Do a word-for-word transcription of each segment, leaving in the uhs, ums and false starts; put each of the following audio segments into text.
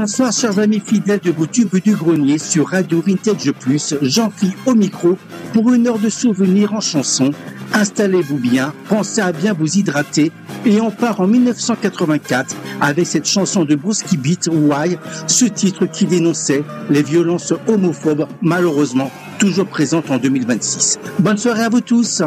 Bonsoir chers amis fidèles de vos tubes du grenier sur Radio Vintage Plus, Jean-Phi au micro pour une heure de souvenirs en chanson. Installez-vous bien, pensez à bien vous hydrater et on part en dix-neuf cent quatre-vingt-quatre avec cette chanson de Bruce Beat, Why, ce titre qui dénonçait les violences homophobes malheureusement toujours présentes en deux mille vingt-six. Bonne soirée à vous tous.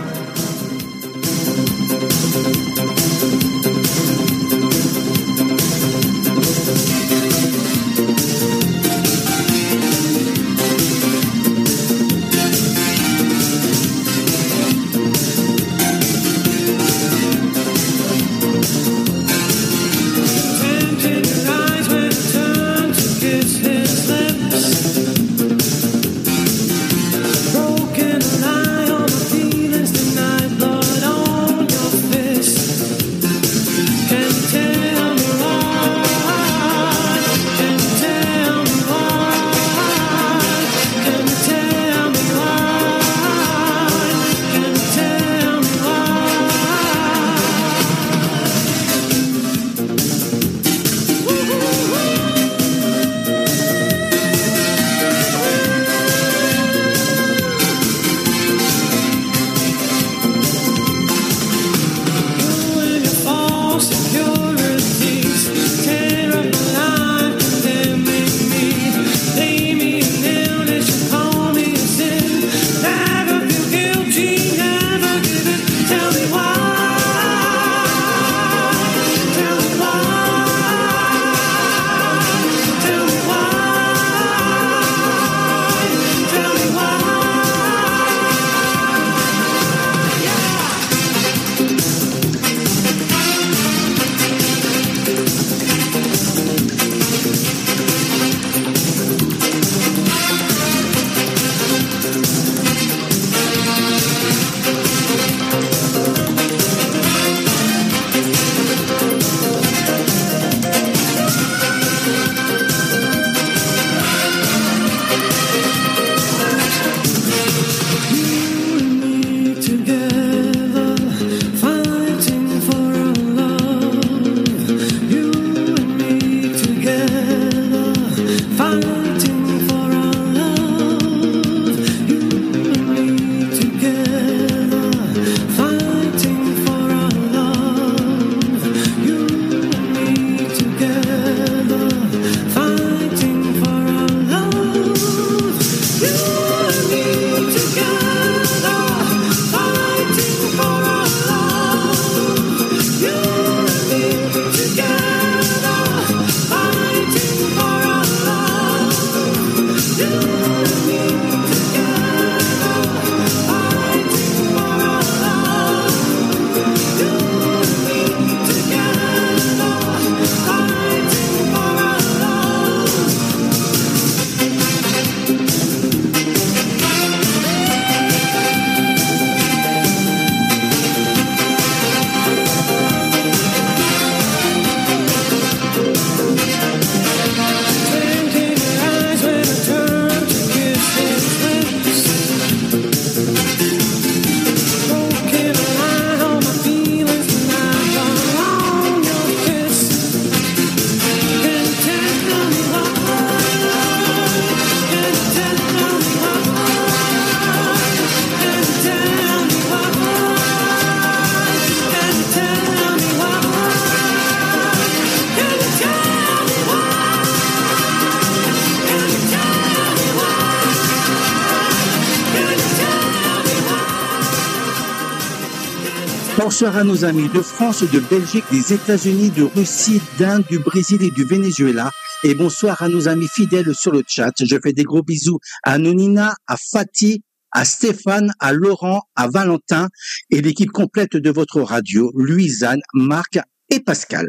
Bonsoir à nos amis de France, de Belgique, des États-Unis, de Russie, d'Inde, du Brésil et du Venezuela. Et bonsoir à nos amis fidèles sur le chat. Je fais des gros bisous à Nonina, à Fatih, à Stéphane, à Laurent, à Valentin et l'équipe complète de votre radio, Louisanne, Marc et Pascal.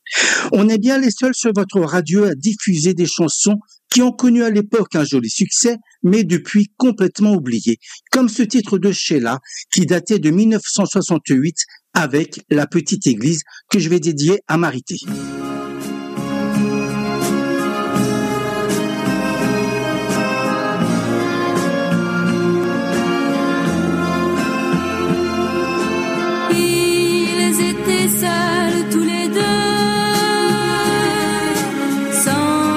On est bien les seuls sur votre radio à diffuser des chansons qui ont connu à l'époque un joli succès, mais depuis complètement oubliées, comme ce titre de Sheila qui datait de dix-neuf cent soixante-huit avec La Petite Église que je vais dédier à Marité. Ils étaient seuls tous les deux, sans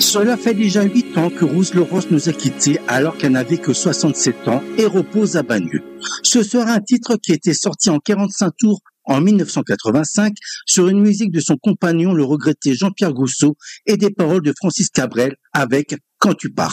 Cela fait déjà huit ans que Rose Laurence nous a quittés alors qu'elle n'avait que soixante-sept ans et repose à Bagneux. Ce sera un titre qui était sorti en quarante-cinq tours en mille neuf cent quatre-vingt-cinq sur une musique de son compagnon, le regretté Jean-Pierre Gousseau, et des paroles de Francis Cabrel avec « Quand tu pars ».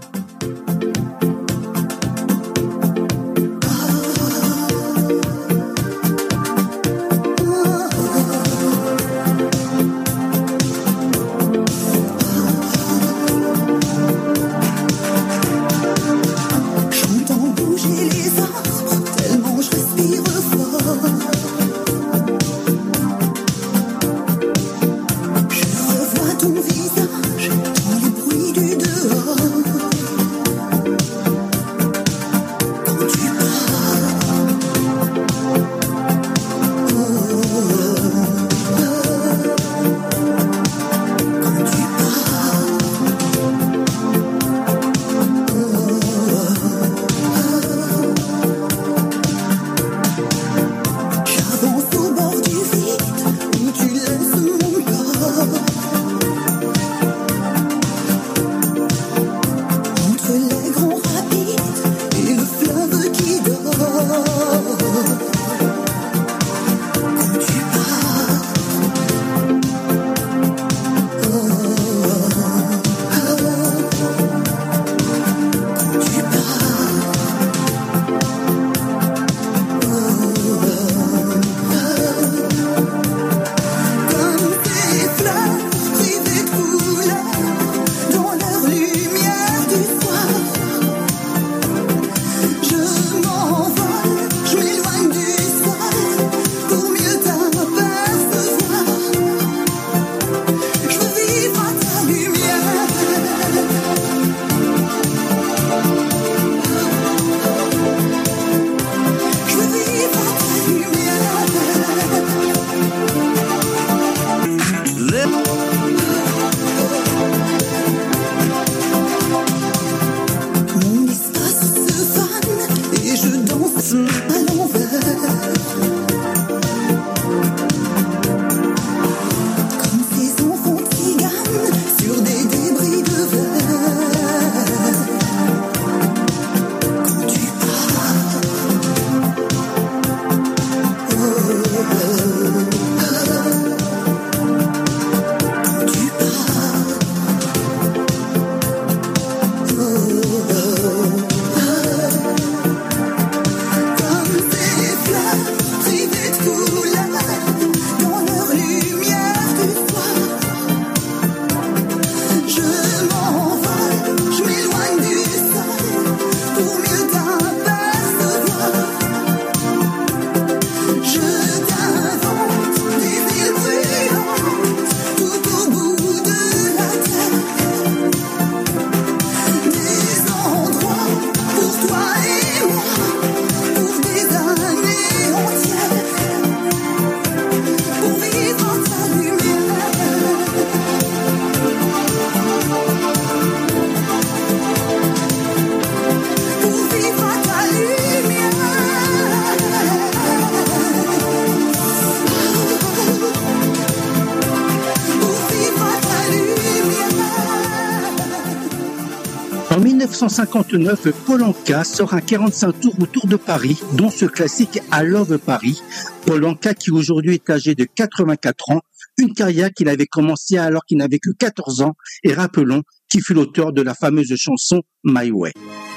En mille neuf cent cinquante-neuf, Paul Anka sort un quarante-cinq tours autour de Paris, dont ce classique I Love Paris. Paul Anka qui aujourd'hui est âgé de quatre-vingt-quatre ans, une carrière qu'il avait commencé alors qu'il n'avait que quatorze ans, et rappelons qu'il fut l'auteur de la fameuse chanson My Way.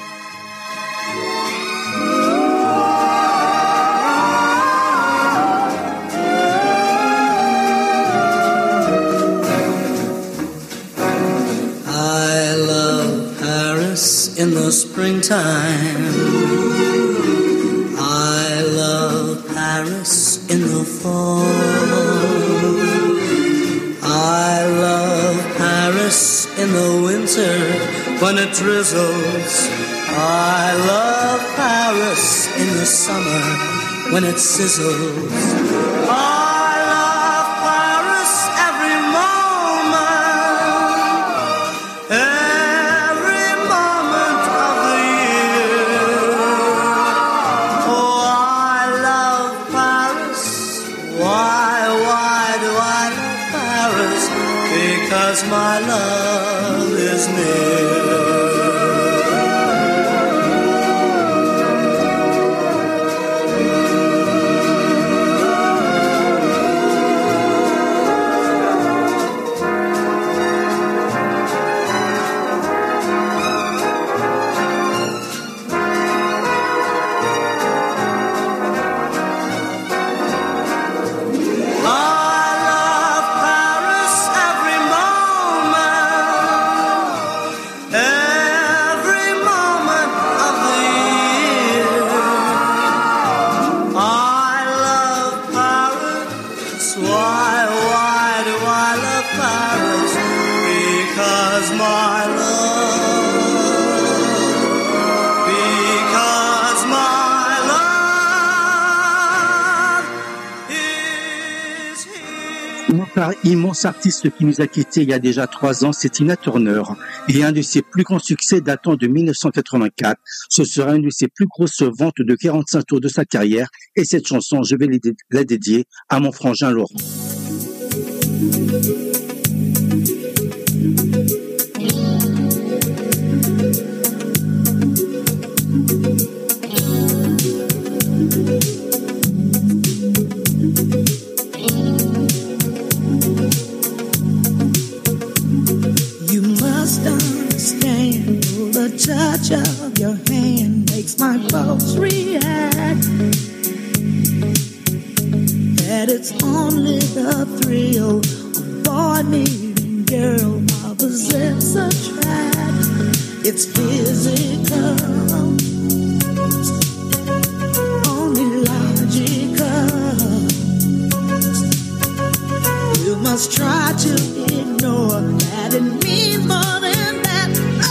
In the springtime, I love Paris in the fall. I love Paris in the winter when it drizzles. I love Paris in the summer when it sizzles. I love Paris every moment. Every moment of the year. Oh, I love Paris. Why, why do I love Paris? Because my love Immense artiste qui nous a quittés il y a déjà trois ans, c'est Tina Turner. Et un de ses plus grands succès datant de mille neuf cent quatre-vingt-quatre. Ce sera une de ses plus grosses ventes de quarante-cinq tours de sa carrière. Et cette chanson, je vais la dédier à mon frangin Laurent. Touch of your hand makes my pulse react. That it's only the thrill of boy meeting girl opposites attract. It's physical, only logical. You must try to ignore that it means more than that.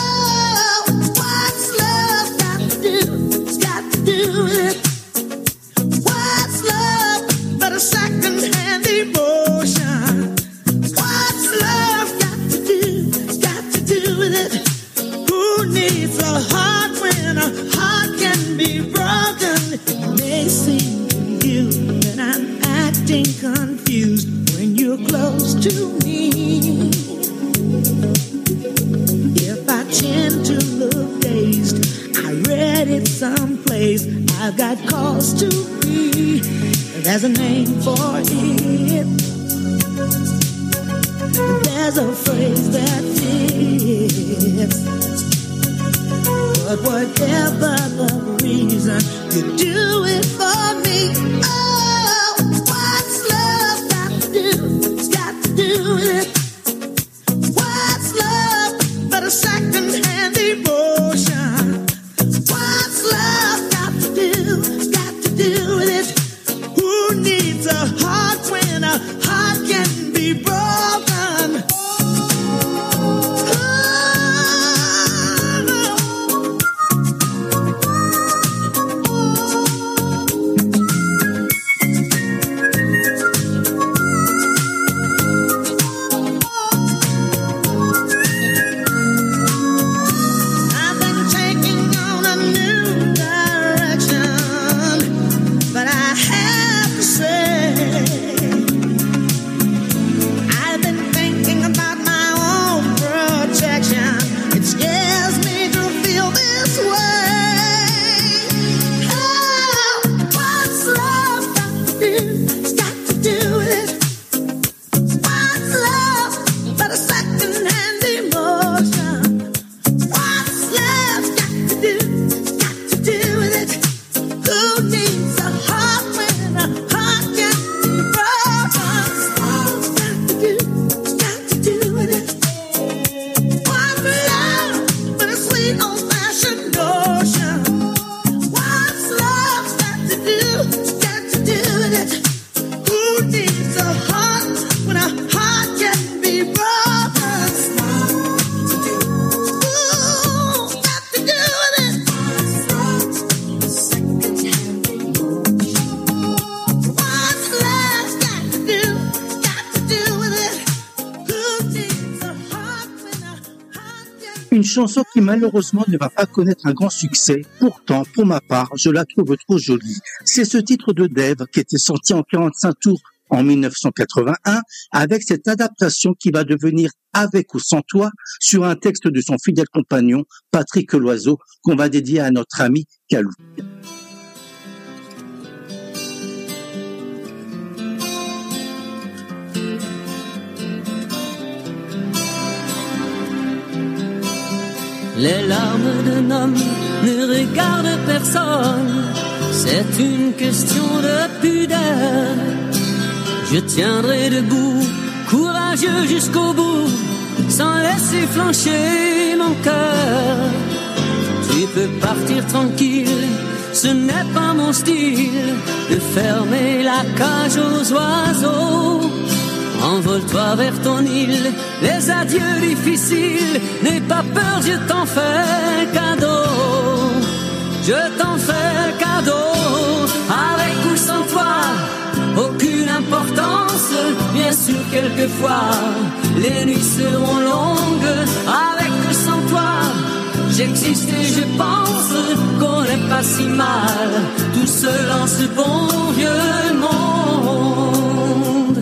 Do it. What's love but a second-hand emotion? What's love got to do? Got to do with it. Who needs a heart when a heart can be broken? It may seem to you that I'm acting confused when you're close to me. If I tend to look dazed, I read it someplace. I've got cause to be. There's a name for it. There's a phrase that fits. But whatever the reason, you do it for me. Oh, what's love got to do? It's got to do with it. What's love but a second-hand emotion? What's love got to do? Got to do with it. Who needs a heart when a heart can be broken? Une chanson qui malheureusement ne va pas connaître un grand succès. Pourtant, pour ma part, je la trouve trop jolie. C'est ce titre de Dave qui était sorti en quarante-cinq tours en mille neuf cent quatre-vingt-un avec cette adaptation qui va devenir Avec ou sans toi sur un texte de son fidèle compagnon Patrick Loiseau qu'on va dédier à notre ami Calou. Les larmes d'un homme ne regardent personne, c'est une question de pudeur. Je tiendrai debout, courageux jusqu'au bout, sans laisser flancher mon cœur. Tu peux partir tranquille, ce n'est pas mon style de fermer la cage aux oiseaux. Envole-toi vers ton île, les adieux difficiles, n'aie pas peur, je t'en fais cadeau. Je t'en fais cadeau, avec ou sans toi, aucune importance. Bien sûr, quelquefois, les nuits seront longues, avec ou sans toi. J'existe et je pense qu'on n'est pas si mal, tout seul en ce bon vieux monde.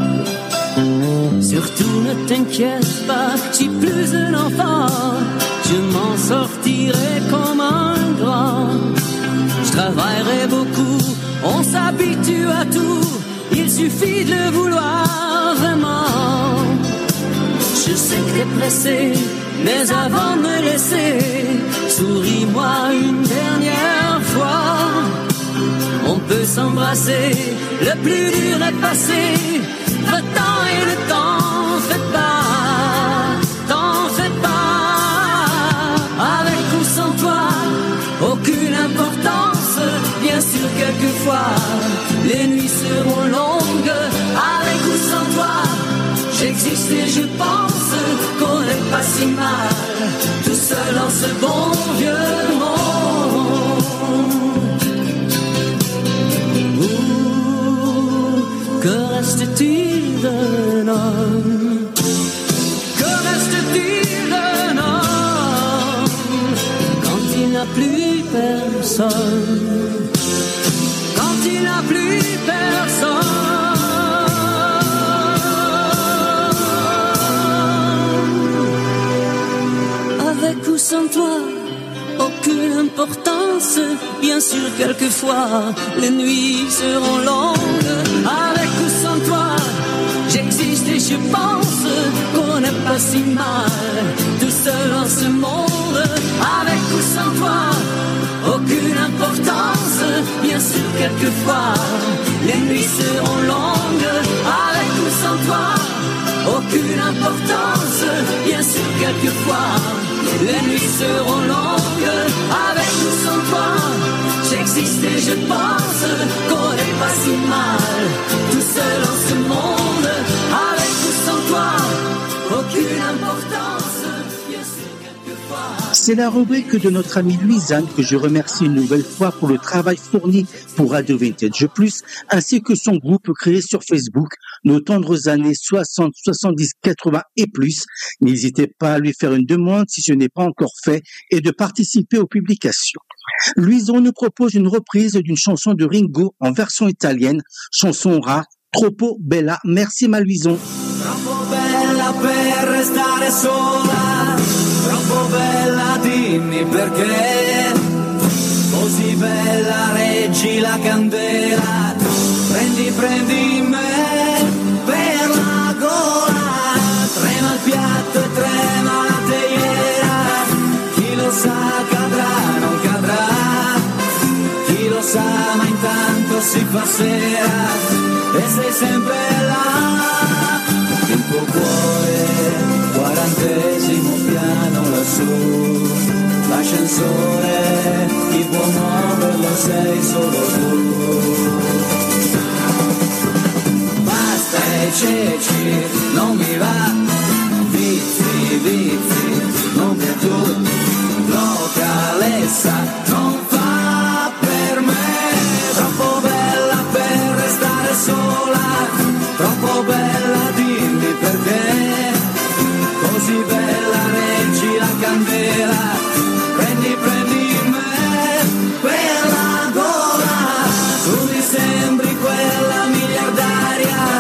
Surtout ne t'inquiète pas, je suis plus un enfant, je m'en sortirai comme un grand. Je travaillerai beaucoup, on s'habitue à tout, il suffit de le vouloir vraiment. Je sais que t'es pressé, mais avant de me laisser, souris-moi une dernière fois. On peut s'embrasser, le plus dur est passé. Le temps et le temps, fais pas, t'en fais pas. Avec ou sans toi, aucune importance. Bien sûr, quelquefois, les nuits seront longues. Avec ou sans toi, j'existe et je pense qu'on n'est pas si mal, tout seul en ce bon vieux monde. Ouh, que reste-t-il d'un homme? Que reste-t-il d'un homme quand il n'a plus personne? Quand il n'a plus personne? Avec ou sans toi, aucune importance. Bien sûr, quelquefois, les nuits seront longues. Avec ou sans toi, j'existe et je pense qu'on n'est pas si mal, tout seul en ce monde. Avec ou sans toi, aucune importance. Bien sûr, quelquefois, les nuits seront longues. Avec ou sans toi, aucune importance. Bien sûr, quelquefois, les nuits seront longues. Avec ou sans toi, j'existe et je pense qu'on n'est pas si mal, tout seul en ce monde. Avec ou sans toi, aucune importance. Bien sûr, quelquefois. C'est la rubrique de notre amie Louisanne que je remercie une nouvelle fois pour le travail fourni pour Radio Vintage Plus, ainsi que son groupe créé sur Facebook, Nos tendres années soixante, soixante-dix, quatre-vingts et plus. N'hésitez pas à lui faire une demande si ce n'est pas encore fait et de participer aux publications. Louison nous propose une reprise d'une chanson de Ringo en version italienne, chanson rare, Troppo bella. Merci ma Louison. Troppo bella per restare sola, troppo bella dimmi perché, così bella reggi la candela, prendi prendi me per la gola, trema il piatto e trema la teiera, chi lo sa cadrà non cadrà, chi lo sa ma intanto si fa sera e sei sempre là. Il tuo cuore, quarantesimo piano lassù, l'ascensore, chi può muoverlo sei solo tu. Basta e ceci, non mi va, vizi, vizi, non più tu, localessa, non fa per me, troppo bella per restare sola, troppo bella dimmi perché, così bella reggi la candela, prendi prendi me per la gola, tu mi sembri quella miliardaria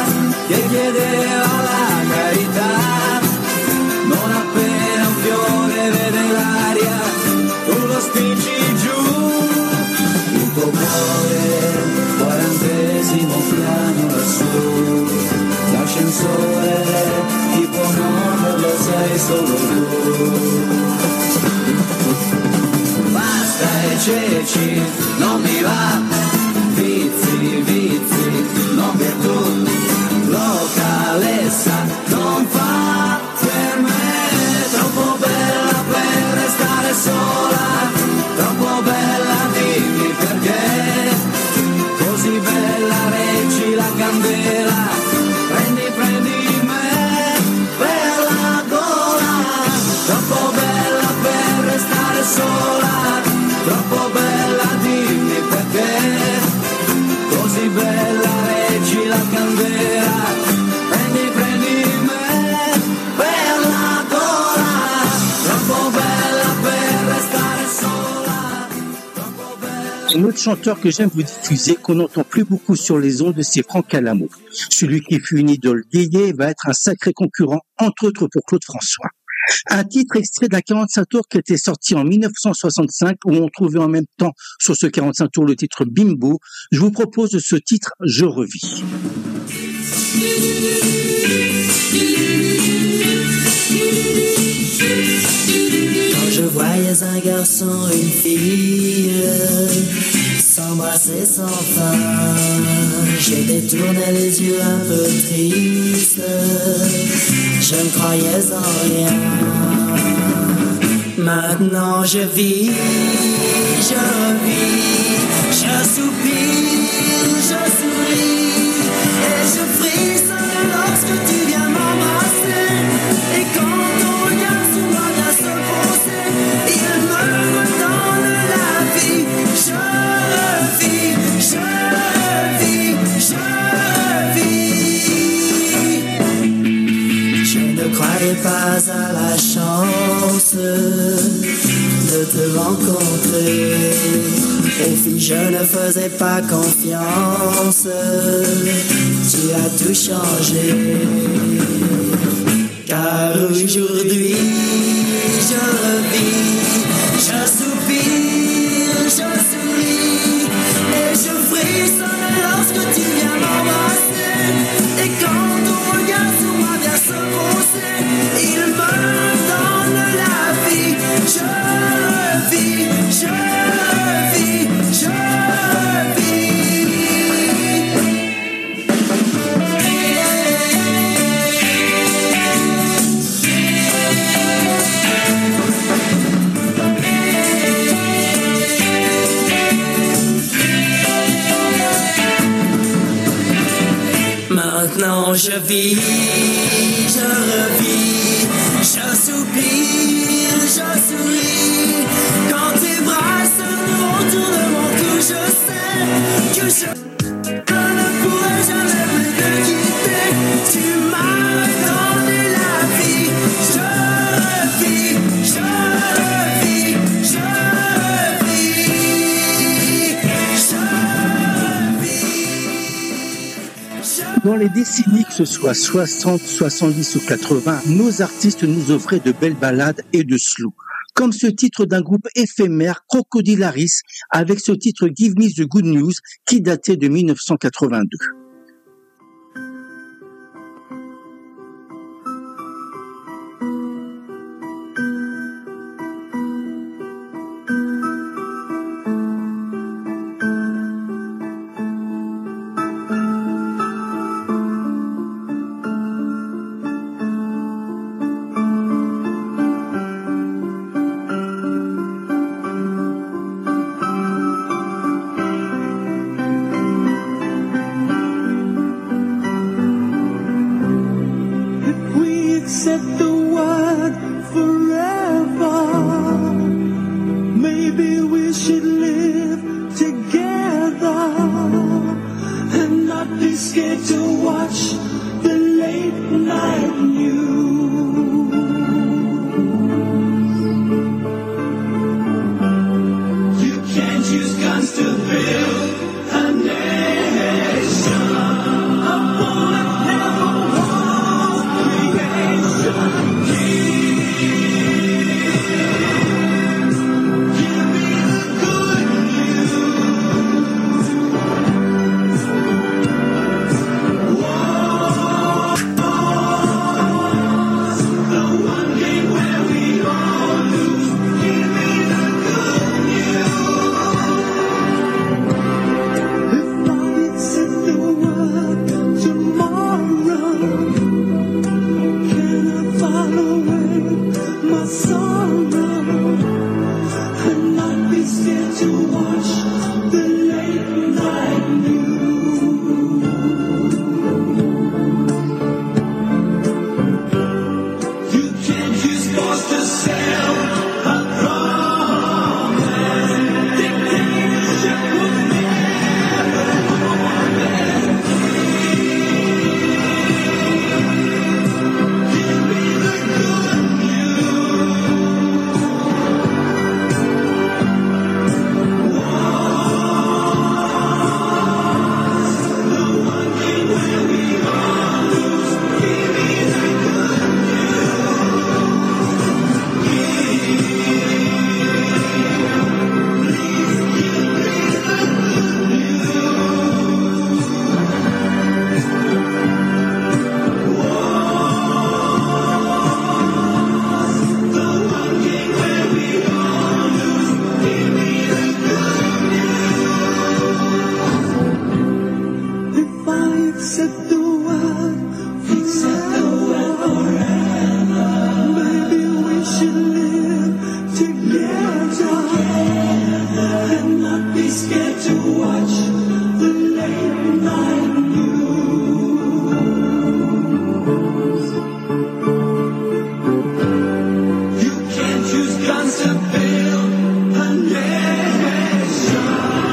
così bella reggi la candela, prendi, prendi me per la gola, troppo bella per restare sola, troppo bella. Un autre chanteur que j'aime vous diffuser, qu'on n'entend plus beaucoup sur les ondes, c'est Franck Alamo. Celui qui fut une idole gayée va être un sacré concurrent, entre autres pour Claude François. Un titre extrait d'un quarante-cinq tours qui était sorti en mille neuf cent soixante-cinq, où on trouvait en même temps sur ce quarante-cinq tours le titre Bimbo. Je vous propose ce titre Je revis. Quand je voyais un garçon, une fille s'embrasser sans fin, j'ai détourné les yeux un peu tristes, je ne croyais en rien. Maintenant je vis, je revis, je soupire, je souris et je frissonne lorsque tu viens m'embrasser. Et quand ton regard sur moi vient se poser, il me redonne la vie. Je vis, je vis, je vis. Je ne croyais pas à la chance de te rencontrer. Aux filles, je ne faisais pas confiance. Tu as tout changé. Car aujourd'hui, je revis, je soupire, je souris et je frissonne lorsque tu viens m'embrasser. Et quand ton regard sur moi vient se poser, il me donne la vie. Je vis, je vis, je vis. Maintenant je vis, je revis, je soupire, je souris. Quand tes bras se nouent autour de mon cou, je sais que je, je ne pourrai jamais plus te quitter. Tu m'as donné la vie. Je vis, je vis, je vis, je vis. Dans les décennies, que ce soit soixante, soixante-dix ou quatre-vingts, nos artistes nous offraient de belles ballades et de slow. Comme ce titre d'un groupe éphémère, Crocodilaris, avec ce titre Give Me the Good News, qui datait de mille neuf cent quatre-vingt-deux. Accept the word forever. Maybe we should live together and not be scared to watch the late night news. You can't use guns to build a nation. A bullet never walls creation. Set the world, set the world forever. Maybe we should live together and not be scared to watch the late night news. You can't use guns to build a nation.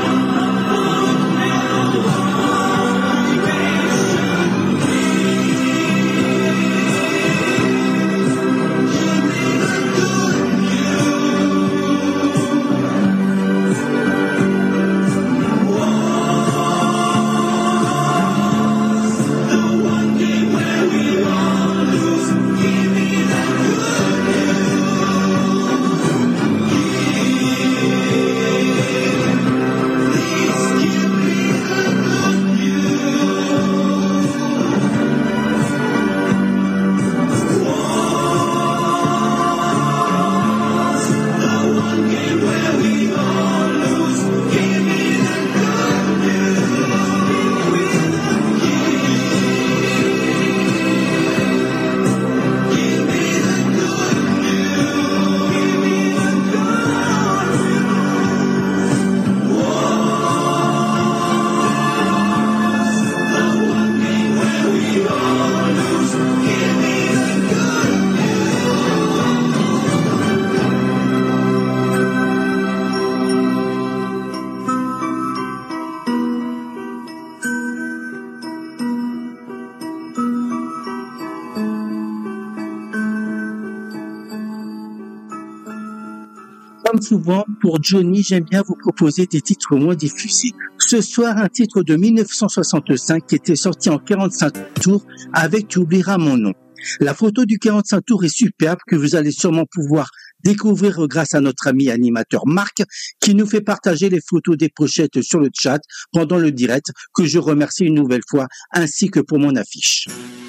Comme souvent, pour Johnny, j'aime bien vous proposer des titres moins diffusés. Ce soir, un titre de mille neuf cent soixante-cinq qui était sorti en quarante-cinq tours avec Tu oublieras mon nom. La photo du quarante-cinq tours est superbe, que vous allez sûrement pouvoir découvrir grâce à notre ami animateur Marc, qui nous fait partager les photos des pochettes sur le chat pendant le direct, que je remercie une nouvelle fois, ainsi que pour mon affiche.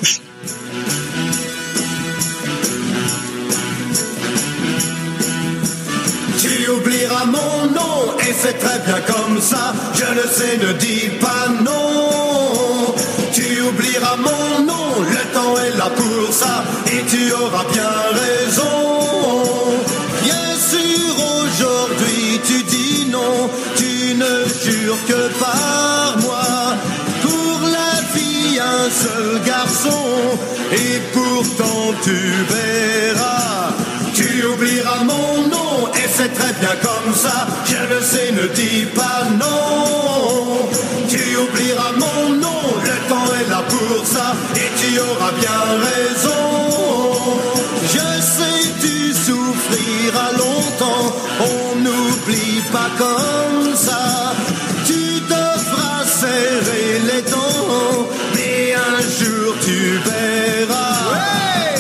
Tu oublieras mon nom et c'est très bien comme ça. Je le sais, ne dis pas non. Tu oublieras mon nom, le temps est là pour ça et tu auras bien raison. Bien sûr, aujourd'hui tu dis non, tu ne jures que par moi. Pour la vie, un seul garçon et pourtant tu verras. Tu oublieras mon nom et c'est très bien comme ça. Je le sais, ne dis pas non. Tu oublieras mon nom, le temps est là pour ça et tu auras bien raison. Je sais, tu souffriras longtemps, on n'oublie pas comme ça. Tu te feras serrer les dents, mais un jour tu verras. Ouais.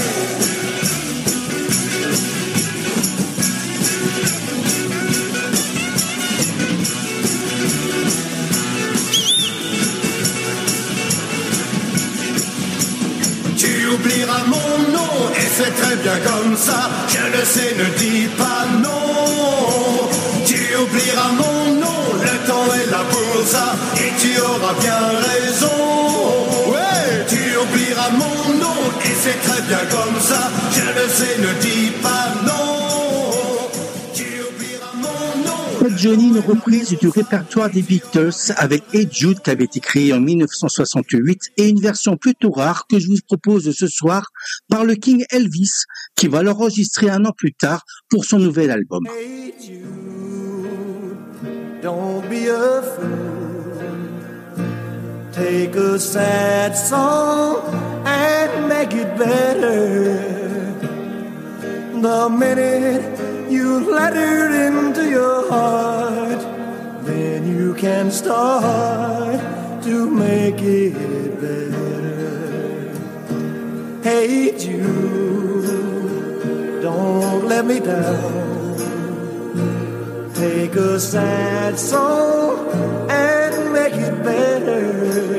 Tu oublieras mon nom et c'est très bien comme ça. Je le sais, ne dis pas non. Tu oublieras mon nom, le temps est là pour ça et tu auras bien raison. Ouais, tu oublieras mon nom et c'est très bien comme ça. Je le sais, ne dis pas non. Tu oublieras mon nom. Johnny, une reprise du répertoire des Beatles avec Hey Jude qui avait été créé en mille neuf cent soixante-huit et une version plutôt rare que je vous propose ce soir par le King Elvis qui va l'enregistrer un an plus tard pour son nouvel album. Hey Jude, don't be a fool. Take a sad song and make it better. The minute you let it into your heart, then you can start to make it better. Hey Jude, don't let me down. Take a sad song and make it better.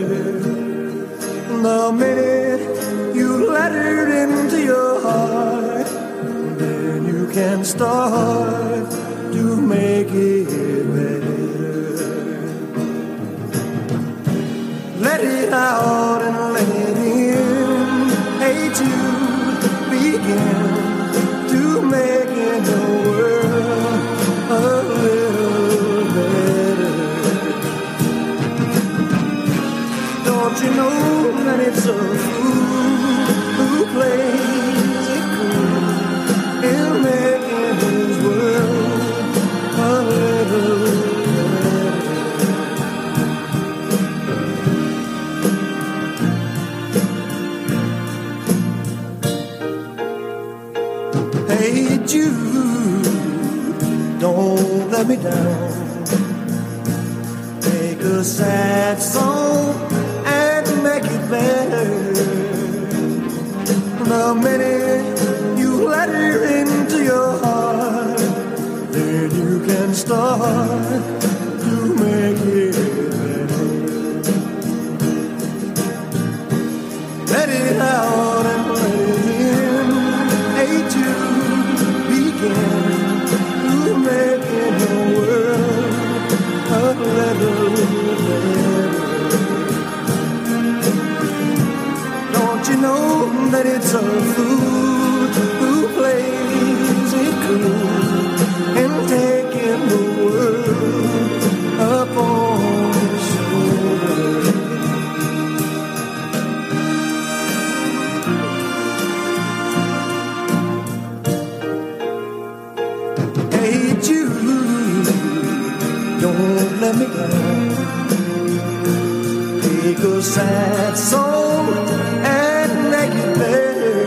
The minute you let it into your heart, then you can start to make it better. let it out and let it in. Hey Jude, begin to make it the world a little better. Don't you know that it's a fool who plays it cool in making his world a little better? Hey Jude, don't let me down. Take a sad song and make it better. The minute you let her into your heart, then you can start to make it better. Let it out and let it in. Hey Jude, begin to make it the world a little better. Don't you know that it's a fool who plays it cool and taking the world up on his shoulder? Hey Jude, don't let me down. Take a sad song and make it better.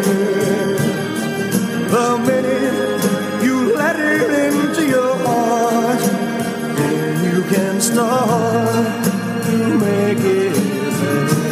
The minute you let her into your heart, then you can start to make it better.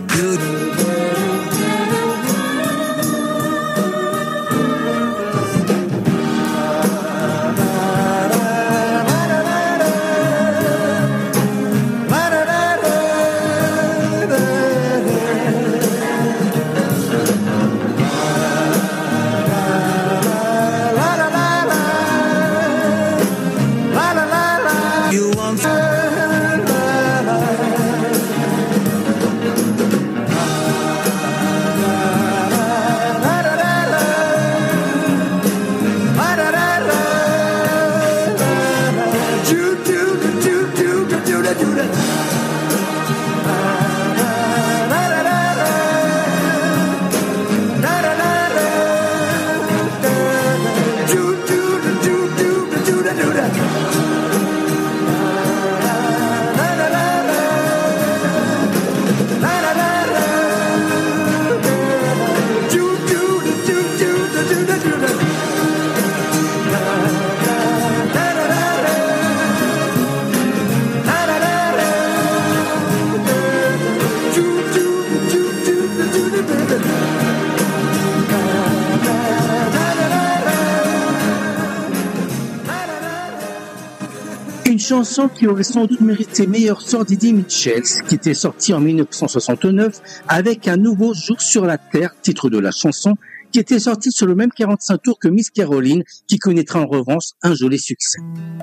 Une chanson qui aurait sans doute mérité meilleur sort d'Eddie Mitchell, qui était sorti en mille neuf cent soixante-neuf avec Un nouveau jour sur la terre, titre de la chanson, qui était sorti sur le même quarante-cinq tours que Miss Caroline, qui connaîtra en revanche un joli succès.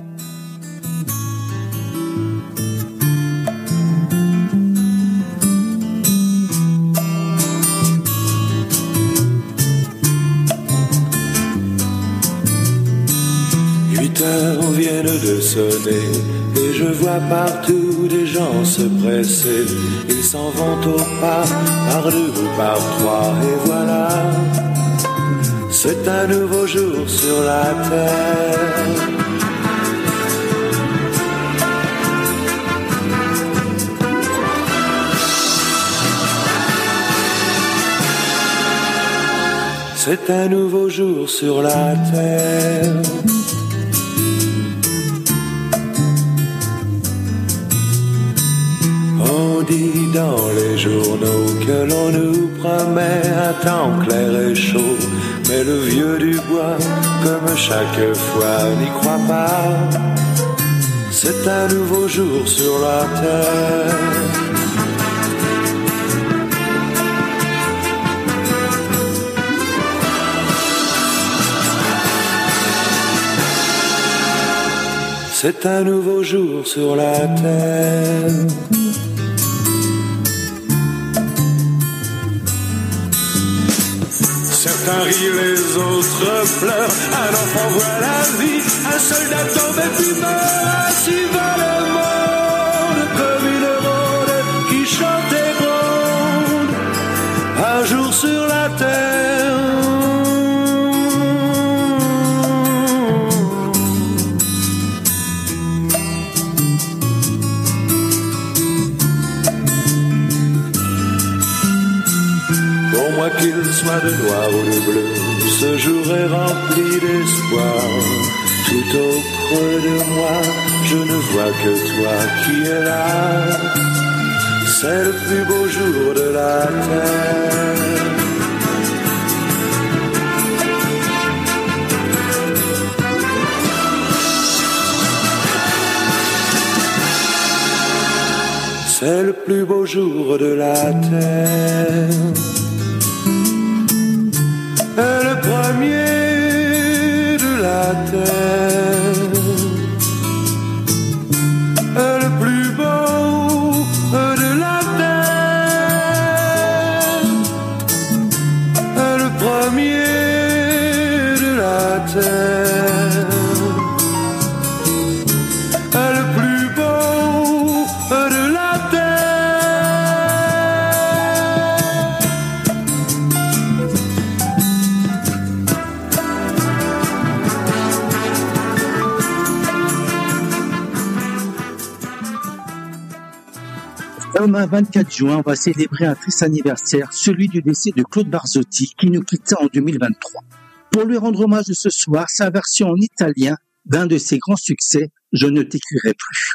Huit heures viennent de sonner et je vois partout des gens se presser. Ils s'en vont au pas, par deux ou par trois, et voilà, c'est un nouveau jour sur la terre. C'est un nouveau jour sur la terre. On dit dans les journaux que l'on nous promet un temps clair et chaud, mais le vieux du bois, comme chaque fois, n'y croit pas. C'est un nouveau jour sur la terre. C'est un nouveau jour sur la terre. certains rient, les autres pleurent. Un enfant voit la vie, un soldat tombe et puis meurt. Ainsi va le monde, comme une ronde qui chante et gronde. Un jour sur la terre. Pour moi qu'il soit de noir ou de bleu, ce jour est rempli d'espoir. Tout au creux de moi, je ne vois que toi qui es là. C'est le plus beau jour de la terre. C'est le plus beau jour de la terre. Et le premier de la terre. Et le plus beau de la terre. Et le premier de la terre. Et le plus beau de la Demain, vingt-quatre juin, on va célébrer un triste anniversaire, celui du décès de Claude Barzotti, qui nous quitta en deux mille vingt-trois. Pour lui rendre hommage ce soir, sa version en italien d'un de ses grands succès, Je ne t'écrirai plus.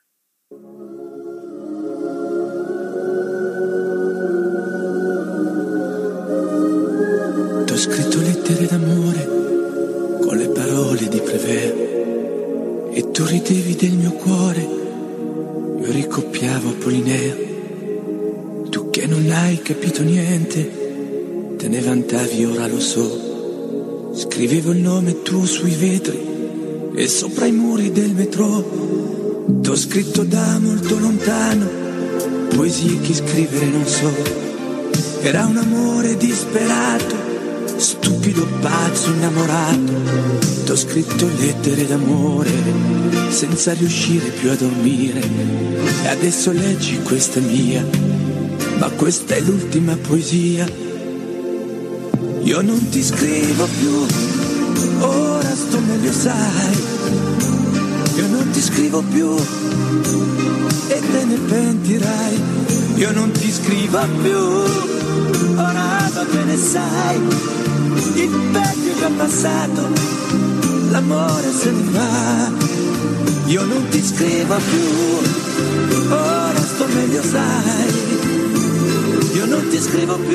T'ho scritto lettere d'amore con le parole di Prévert e tu ridevi del mio cuore. Io ricoppiavo Apollinaire, tu che non hai capito niente, te ne vantavi, ora lo so. Scrivevo il nome tuo sui vetri e sopra i muri del metro. T'ho scritto da molto lontano, poesie che scrivere non so. Era un amore disperato, stupido, pazzo, innamorato. T'ho scritto lettere d'amore senza riuscire più a dormire. E adesso leggi questa mia, ma questa è l'ultima poesia. Io non ti scrivo più, ora sto meglio sai. Io non ti scrivo più e te ne pentirai. Io non ti scrivo più, ora va bene sai. Il peggio è già passato, l'amore se ne va. Io non ti scrivo più, ora sto meglio sai. Io non ti scrivo più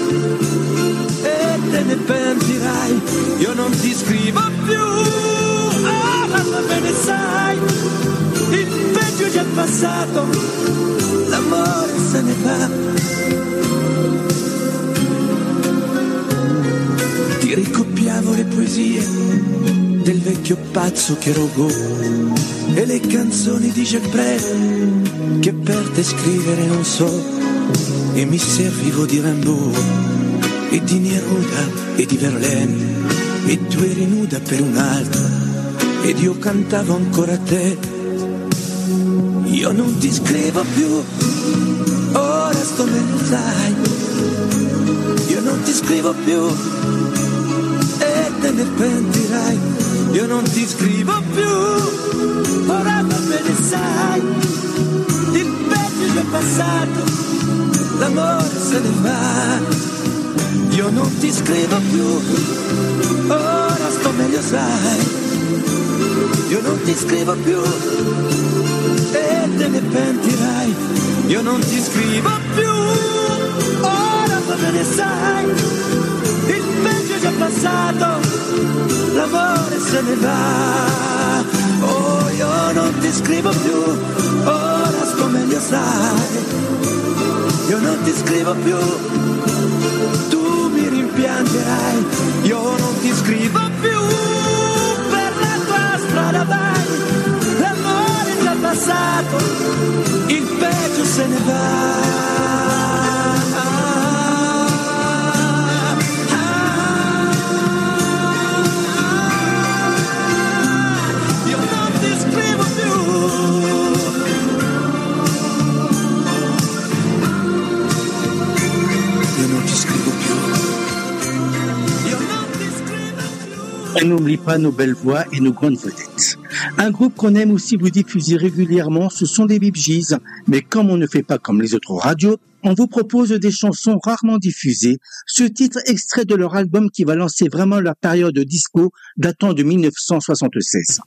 e te ne pentirai. Io non ti scrivo più, ora va bene sai. Il peggio è già passato, l'amore se ne va. Ti ricoppiavo le poesie del vecchio pazzo che rogò e le canzoni di Jacques Brel che per te scrivere non so. E mi servivo di Rimbaud e di Neruda e di Verlaine e tu eri nuda per un altro ed io cantavo ancora a te. Io non ti scrivo più, ora sto meglio sai. Io non ti scrivo più e te ne pentirai. Io non ti scrivo più, ora va bene sai. Il peggio è già passato, l'amore se ne va. Io non ti scrivo più, ora sto meglio sai. Io non ti scrivo più e te ne pentirai. Io non ti scrivo più, ora va bene sai. Il peggio è già passato, l'amore se ne va. Oh, io non ti scrivo più, ora sto meglio sai. Io non ti scrivo più, tu mi rimpiangerai. Io non ti scrivo più, per la tua strada vai. L'amore è già passato, il peggio se ne va. Ah, ah, On n'oublie pas nos belles voix et nos grandes vedettes. Un groupe qu'on aime aussi vous diffuser régulièrement, ce sont les Bee Gees. Mais comme on ne fait pas comme les autres radios, on vous propose des chansons rarement diffusées. Ce titre extrait de leur album qui va lancer vraiment leur période disco datant de mille neuf cent soixante-seize.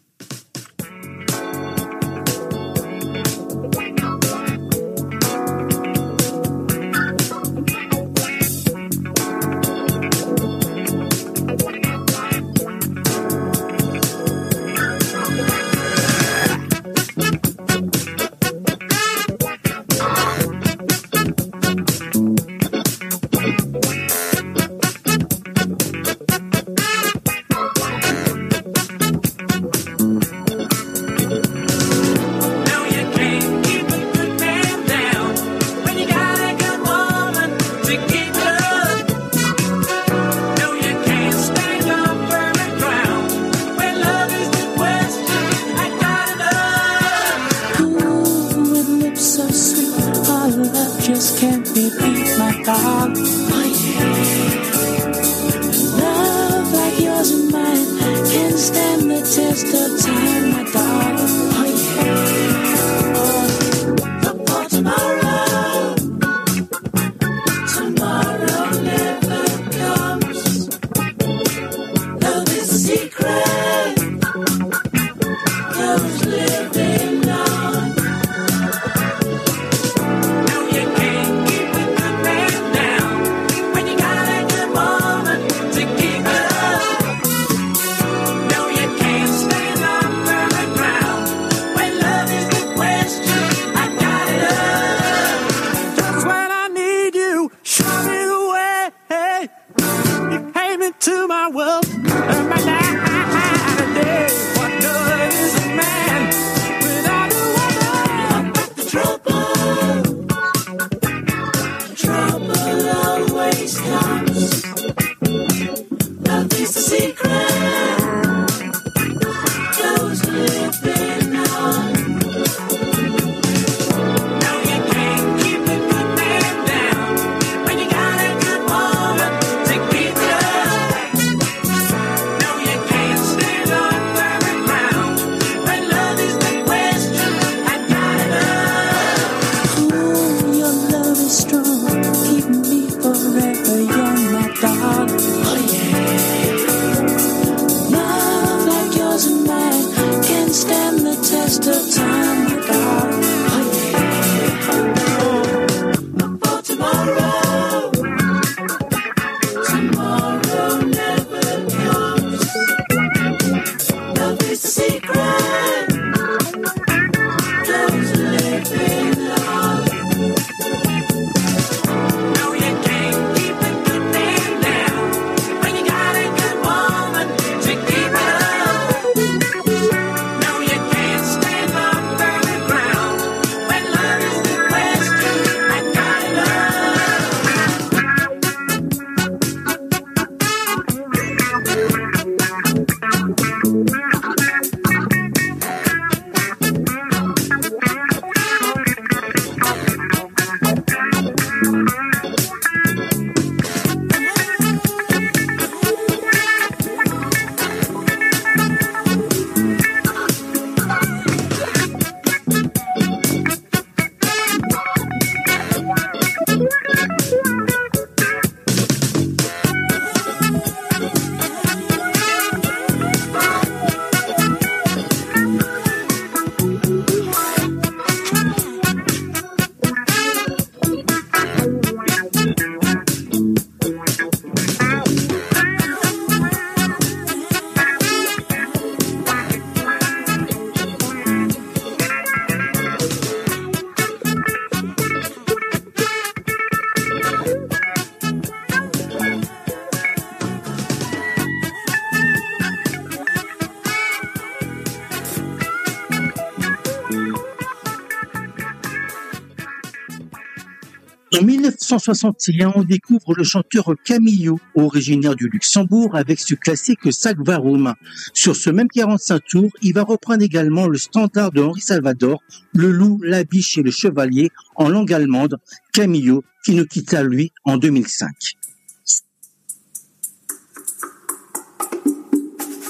En mille neuf cent soixante et un, on découvre le chanteur Camillo, originaire du Luxembourg, avec ce classique Sac Varum. Sur ce même quarante-cinq tours, il va reprendre également le standard de Henri Salvador, Le Loup, la Biche et le Chevalier, en langue allemande, Camillo, qui nous quitta lui en deux mille cinq.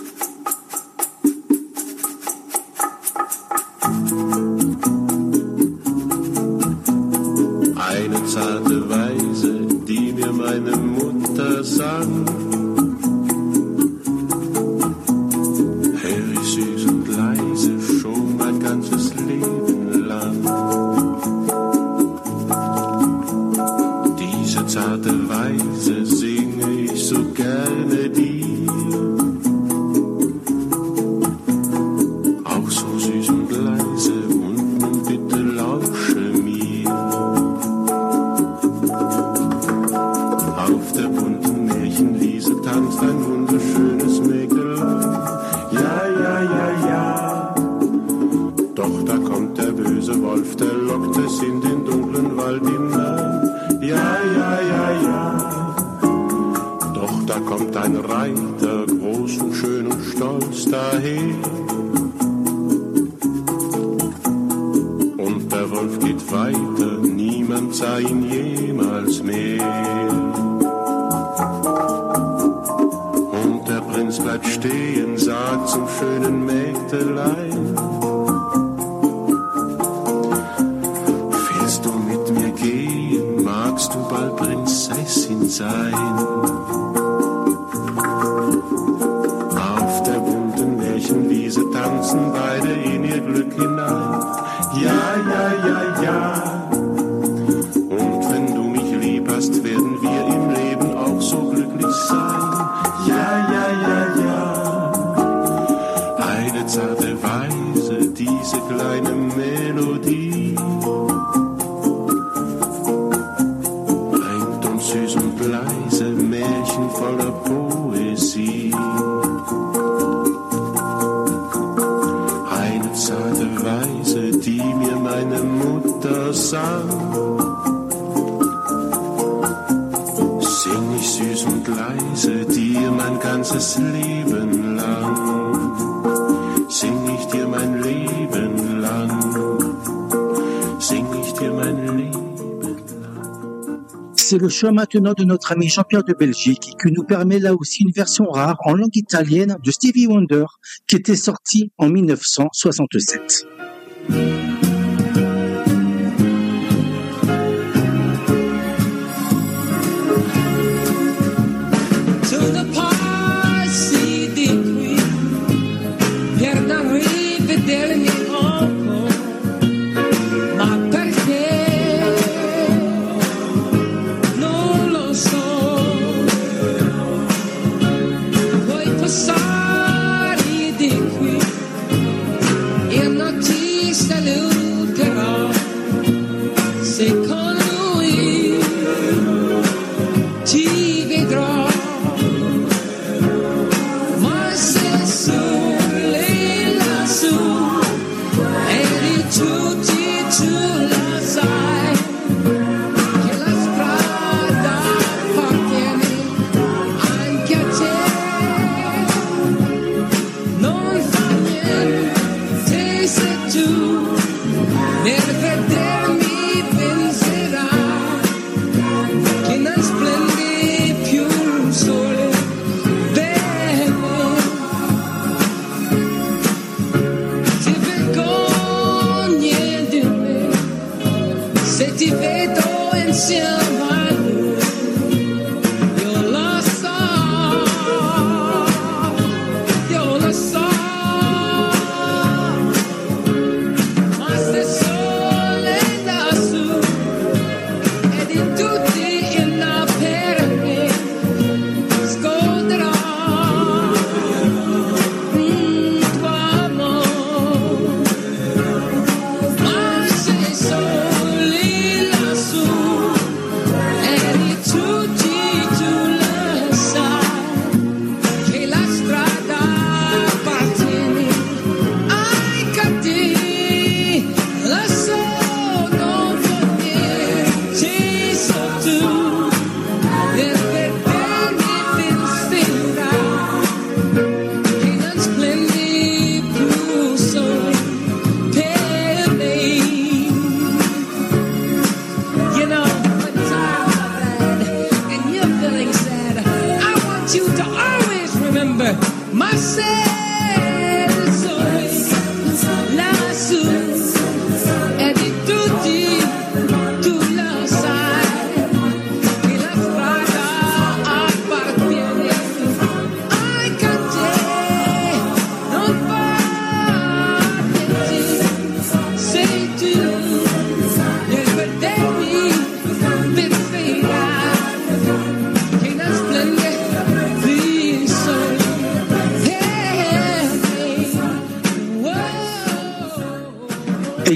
zarte Weise, die mir meine Mutter sang. Hör ich süß und leise schon mein ganzes Leben lang. Diese zarte Weise singe ich so gerne dir. Auch so süß und leise und nun bitte lausche mir. Auf der bunten Märchenwiese tanzt ein wunderschönes Mägdelein. Ja, ja, ja, ja. Doch da kommt der böse Wolf, der lockt es in den dunklen Wald hinein. Ja, ja, ja, ja. Doch da kommt ein Reiter, groß und schön und stolz daher. Und der Wolf geht weiter, niemand sah ihn jemals mehr. Und der Prinz bleibt stehen, sagt zum schönen Mägdelein: Willst du mit mir gehen, magst du bald Prinzessin sein? Auf der bunten Märchenwiese tanzen beide in ihr Glück hinein. Ja, ja, ja, ja. Und wenn du mich lieb hast, werden wir im Leben auch so glücklich sein. Ja, ja, ja, ja. Eine zarte Weise, diese kleine Melodie bringt uns süß und leise Märchen voller Poesie. Eine zarte Weise, die mir meine Mutter sang. Sing ich süß und leise dir mein ganzes Leben lang. Sing ich dir mein Leben lang. Sing ich dir mein Leben lang. C'est le choix maintenant de notre ami Jean-Pierre de Belgique qui nous permet là aussi une version rare en langue italienne de Stevie Wonder qui était sortie en mille neuf cent soixante-sept.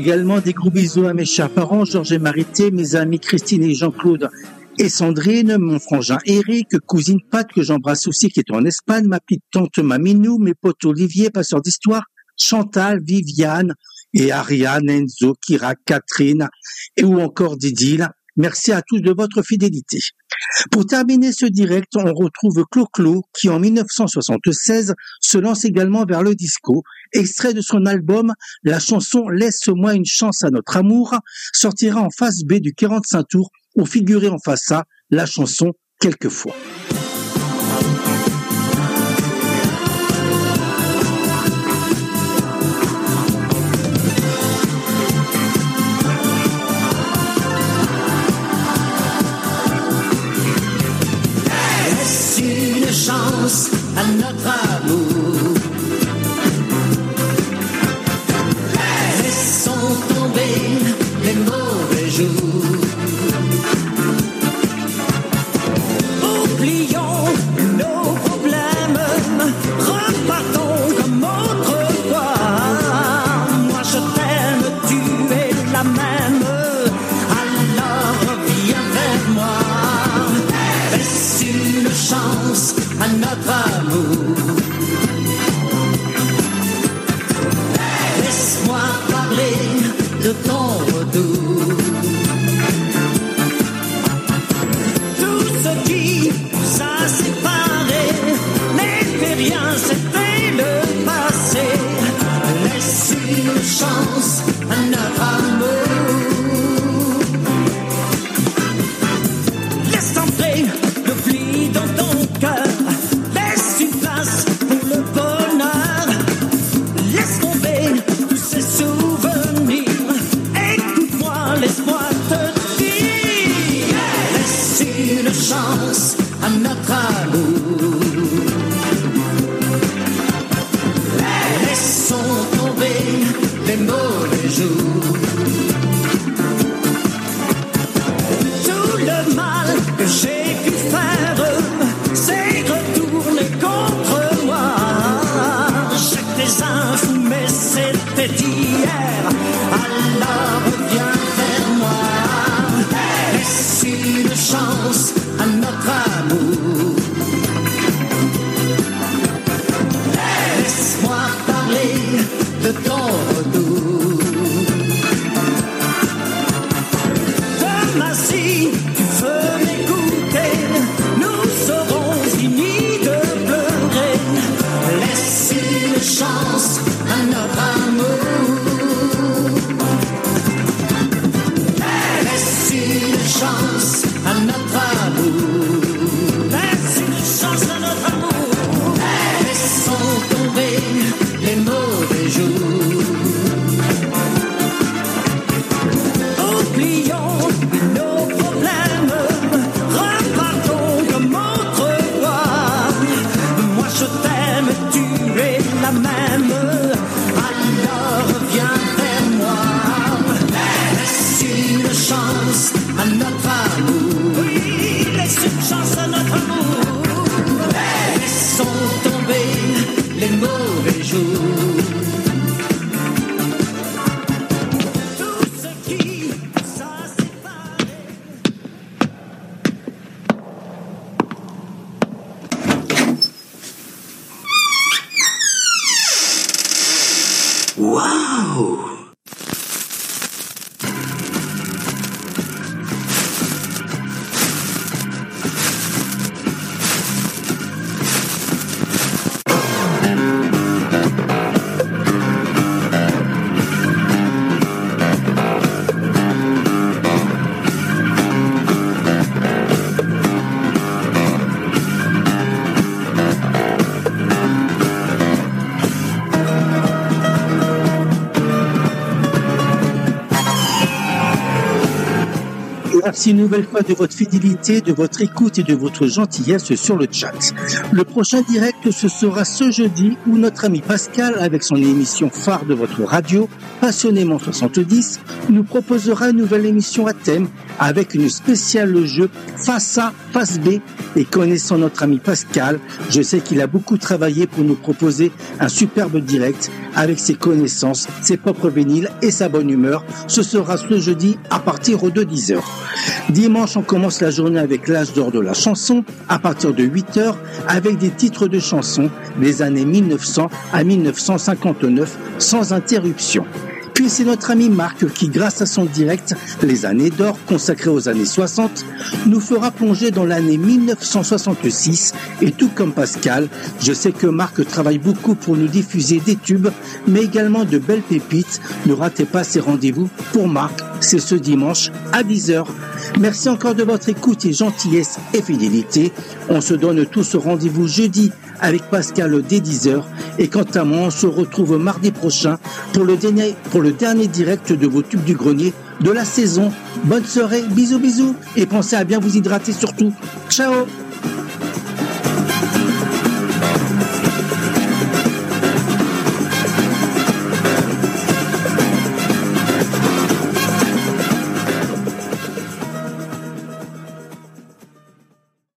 Également des gros bisous à mes chers parents, Georges et Marité, mes amis Christine et Jean-Claude et Sandrine, mon frangin Eric, cousine Pat que j'embrasse aussi qui est en Espagne, ma petite tante Maminou, mes potes Olivier, passeur d'histoire, Chantal, Viviane et Ariane, Enzo, Kira, Catherine et ou encore Didil. Merci à tous de votre fidélité. Pour terminer ce direct, on retrouve Clo-Clo qui en mille neuf cent soixante-seize se lance également vers le disco. Extrait de son album, la chanson Laisse-moi une chance à notre amour sortira en face B du quarante-cinq tours où figurait en face A la chanson Quelquefois. Chance à notre amour. Laissons tomber les mauvais jours. Oublions nos problèmes, repartons comme autrefois. Moi je t'aime, tu es la même, alors viens vers moi. Laisse une chance à notre amour. Laisse-moi parler de ton retour. Tout ce qui nous a séparés n'était rien, c'était le passé. Laisse une chance à notre amour. Laisse entrer le pli dans ton cœur. Chance à notre amour. Laissons tomber les mauvais jours. Tout le mal que j'ai pu faire s'est retourné contre moi. J'ai des infos mais c'était hier. Alors viens vers moi. Laisse une chance à notre amour. Laisse-moi parler de ton retour. Demain si tu veux m'écouter, nous serons finis de pleurer. Laisse une chance à notre amour. Laisse une chance à notre amour. Laisse une chance à notre amour. Laissons tomber les mauvais jours. Oublions nos problèmes, repartons comme autrefois. Moi je t'aime, tu es la même, alors viens vers moi. Laisse une chance à notre amour. Oui, laisse une chance. Merci une nouvelle fois de votre fidélité, de votre écoute et de votre gentillesse sur le chat. Le prochain direct, ce sera ce jeudi où notre ami Pascal, avec son émission phare de votre radio, Passionnément soixante-dix, nous proposera une nouvelle émission à thème avec une spéciale jeu face A, face B. Et connaissant notre ami Pascal, je sais qu'il a beaucoup travaillé pour nous proposer un superbe direct avec ses connaissances, ses propres vinyles et sa bonne humeur. Ce sera ce jeudi à partir de dix heures. Dimanche, on commence la journée avec l'âge d'or de la chanson à partir de huit heures avec des titres de chansons des années mille neuf cents à mille neuf cent cinquante-neuf sans interruption. Puis c'est notre ami Marc qui, grâce à son direct Les années d'or consacré aux années soixante, nous fera plonger dans l'année mille neuf cent soixante-six et tout comme Pascal, je sais que Marc travaille beaucoup pour nous diffuser des tubes, mais également de belles pépites. Ne ratez pas ces rendez-vous pour Marc, c'est ce dimanche à dix heures. Merci encore de votre écoute et gentillesse et fidélité. On se donne tous au rendez-vous jeudi avec Pascal dès dix heures. Et quant à moi, on se retrouve mardi prochain pour le dernier, pour le dernier direct de vos tubes du grenier de la saison. Bonne soirée, bisous bisous et pensez à bien vous hydrater surtout. Ciao.